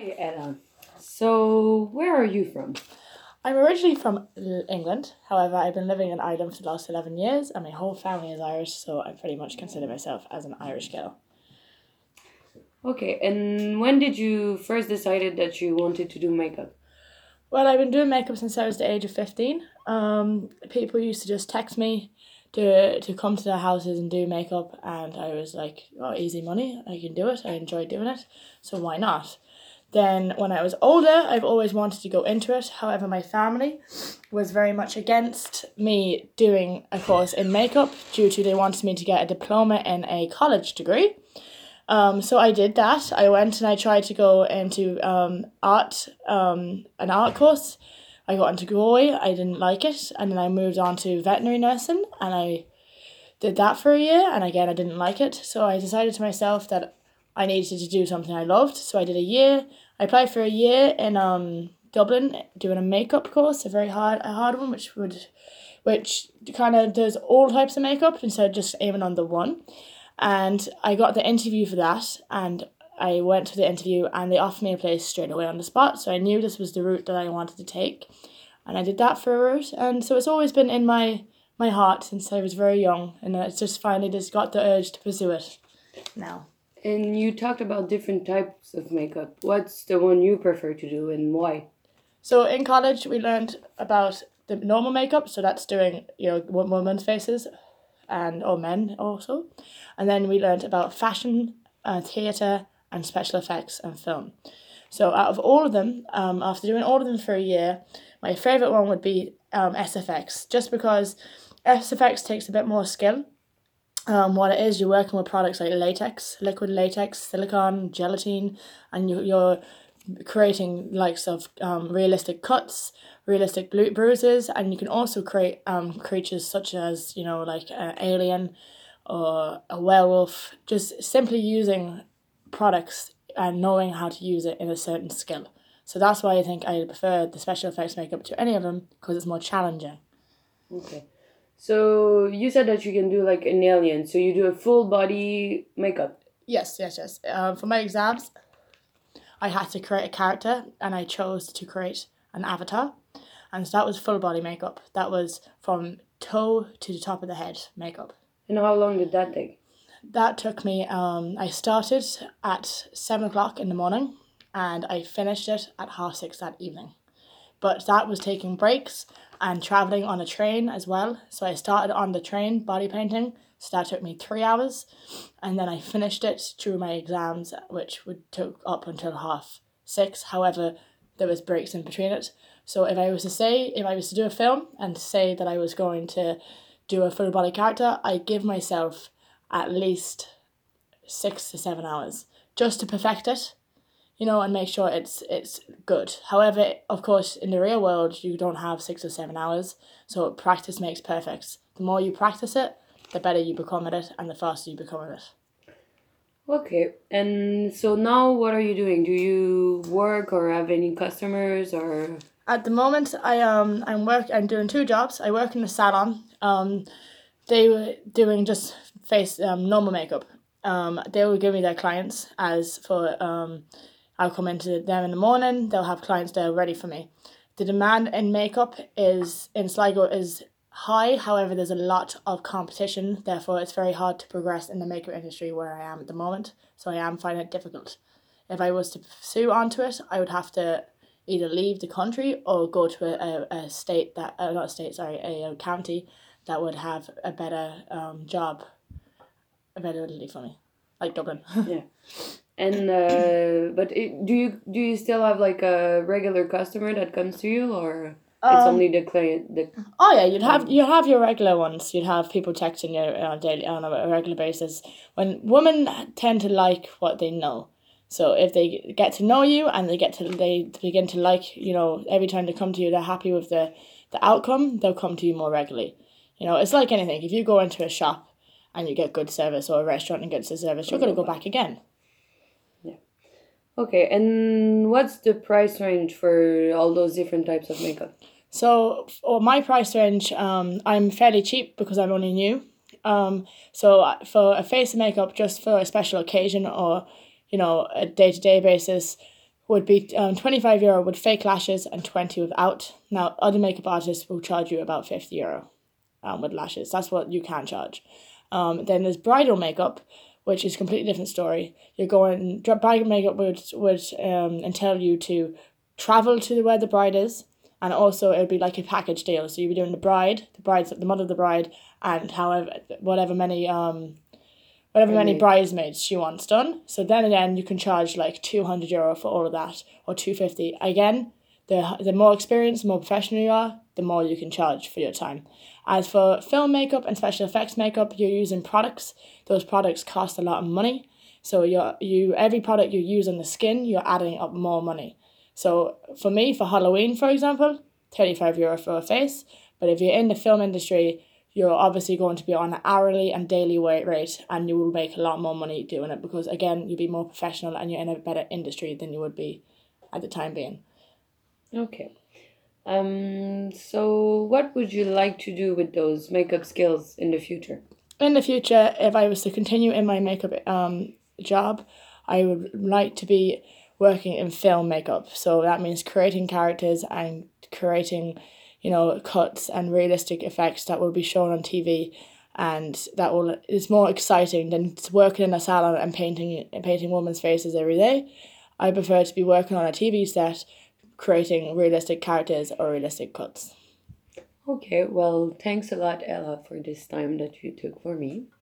Hi, Ella. So, where are you from? I'm originally from England. However, I've been living in Ireland for the last 11 years, and my whole family is Irish, so I pretty much consider myself as an Irish girl. Okay, and when did you first decided that you wanted to do makeup? Well, I've been doing makeup since I was the age of 15. People used to just text me to come to their houses and do makeup, and I was like, oh, easy money, I can do it, I enjoy doing it, so why not? Then, when I was older, I've always wanted to go into it. However, my family was very much against me doing a course in makeup due to they wanted me to get a diploma in a college degree. So I did that. I went and I tried to go into an art course. I got into Galway. I didn't like it, and then I moved on to veterinary nursing, and I did that for a year, and again I didn't like it. So I decided to myself that I needed to do something I loved. So I did a year. I applied for a year in Dublin doing a makeup course, a hard one, which kind of does all types of makeup instead of just aiming on the one. And I got the interview for that, and I went to the interview, and they offered me a place straight away on the spot. So I knew this was the route that I wanted to take, and I did that for a route. And so it's always been in my heart since I was very young, and it's just finally just got the urge to pursue it now. And you talked about different types of makeup. What's the one you prefer to do and why? So in college, we learned about the normal makeup. So that's doing women's faces, and or men also, and then we learned about fashion, theatre, and special effects and film. So out of all of them, after doing all of them for a year, my favourite one would be SFX, just because SFX takes a bit more skill. What it is, you're working with products like latex, liquid latex, silicone, gelatin, and you're creating likes of realistic cuts, realistic bruises, and you can also create creatures such as like an alien or a werewolf. Just simply using products and knowing how to use it in a certain skill. So that's why I think I prefer the special effects makeup to any of them because it's more challenging. Okay. So, you said that you can do like an alien, so you do a full body makeup. Yes, yes, yes. For my exams, I had to create a character, and I chose to create an avatar. And so that was full body makeup. That was from toe to the top of the head makeup. And how long did that take? That took me, I started at 7 o'clock in the morning, and I finished it at 6:30 that evening. But that was taking breaks and traveling on a train as well. So I started on the train body painting. So that took me 3 hours, and then I finished it through my exams, which would took up until 6:30. However, there was breaks in between it. So if I was to do a film and say that I was going to do a full body character, I give myself at least 6 to 7 hours just to perfect it, and make sure it's good. However, of course, in the real world, you don't have 6 or 7 hours, so practice makes perfect. The more you practice it, the better you become at it, and the faster you become at it. Okay. And so now what are you doing? Do you work or have any customers or At the moment, I'm doing two jobs. I work in a salon. They were doing just face normal makeup. They will give me their clients as for I'll come into them in the morning. They'll have clients there ready for me. The demand in makeup is in Sligo is high. However, there's a lot of competition. Therefore, it's very hard to progress in the makeup industry where I am at the moment. So I am finding it difficult. If I was to pursue onto it, I would have to either leave the country or go to a state that not a state, sorry, a county that would have a better job availability for me, like Dublin. yeah? And but do you still have like a regular customer that comes to you, or it's um, only the client? The Oh yeah, you'd have your regular ones. You'd have people texting you daily on a regular basis. When women tend to like what they know, so if they get to know you and they begin to like every time they come to you, they're happy with the outcome. They'll come to you more regularly. It's like anything. If you go into a shop and you get good service, or a restaurant and get good service, you're gonna go back again. yeah. Okay. And what's the price range for all those different types of makeup? So for my price range, I'm fairly cheap because I'm only new. So for a face makeup, just for a special occasion or a day to day basis, would be €25 with fake lashes and 20 without. Now, other makeup artists will charge you about €50 with lashes. That's what you can charge. Then there's bridal makeup, which is a completely different story. Bridal makeup would entail you to travel to where the bride is, and also it would be like a package deal. So you'd be doing the mother of the bride, and whatever many bridesmaids she wants done. So then again, you can charge like €200 for all of that, or $250. Again, the more experienced, the more professional you are, the more you can charge for your time. As for film makeup and special effects makeup, you're using products. Those products cost a lot of money. So every product you use on the skin, you're adding up more money. So for me, for Halloween, for example, €35 for a face. But if you're in the film industry, you're obviously going to be on an hourly and daily rate, and you will make a lot more money doing it because, again, you'll be more professional and you're in a better industry than you would be at the time being. Okay. So what would you like to do with those makeup skills in the future? In the future, if I was to continue in my makeup job, I would like to be working in film makeup. So that means creating characters and creating, cuts and realistic effects that will be shown on TV, and is more exciting than working in a salon and painting women's faces every day. I prefer to be working on a TV set, creating realistic characters or realistic cuts. Okay, well, thanks a lot, Ella, for this time that you took for me.